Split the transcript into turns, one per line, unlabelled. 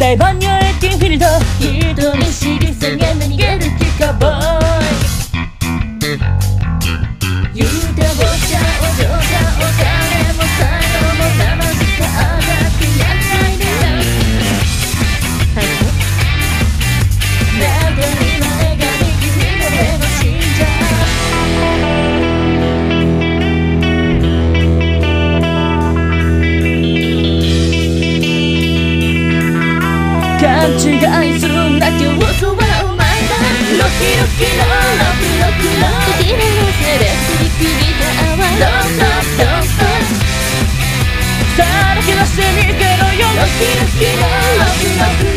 台湾には駅フィルド人見知り下げな逃げるキカボーイ言うてお茶お嬢がお金も才能も騙しか上がってやんないでよなんで今笑顔に君の目も死んじゃ勘違いするんだ競争はお前だロキロキのロクロクの時のせで振り切りた泡 Don't stop don't stop さらけ出してみてろよロキロキのロクロク